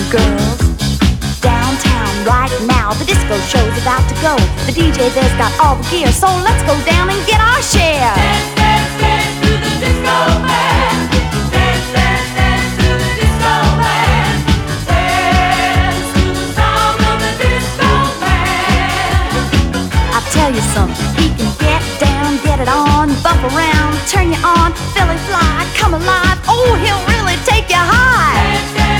girls. Downtown right now, the disco show's about to go. The DJ there's got all the gear, so let's go down and get our share. Dance, dance, dance to the disco band. Dance, dance, dance to the disco band. Dance to the song of the disco band. I'll tell you something, he can get down, get it on, bump around, turn you on, Philly fly, come alive. Oh, he'll really take you high.